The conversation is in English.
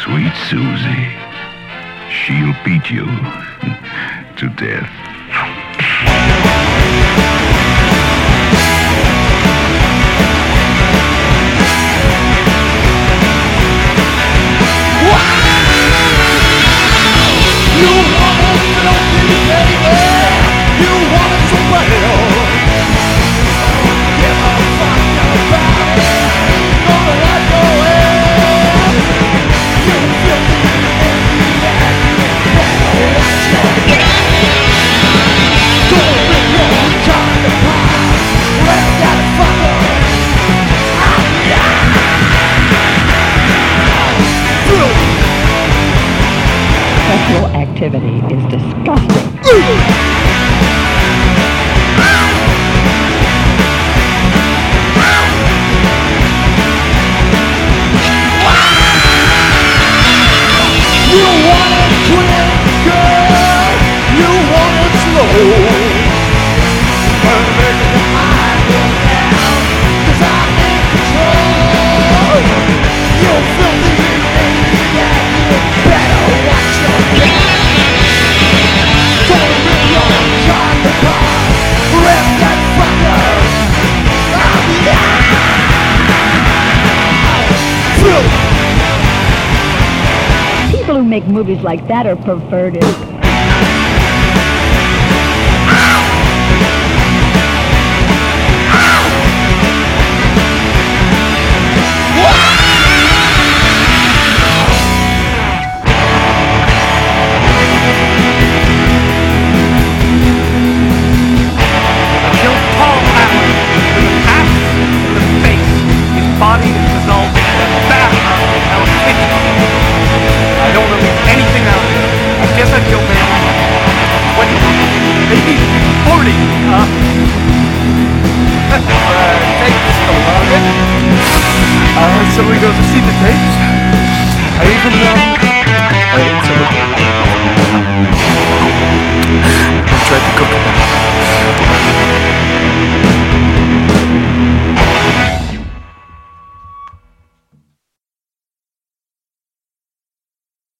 Sweet Susie. She'll beat you to death. Sexual activity is disgusting. You want it quick, girl. You want it slow. But make it high down, 'cause I'm in control. You're filthy maniac. You better watch your back. Don't rip your car to car. Rip that fucker. People who make movies like that are perverted. Body is dissolved in a bathtub in Hell's Kitchen. I don't release anything out there. I guess I killed maybe 20, maybe 40. Tapes about it. So we go to see the tapes. I even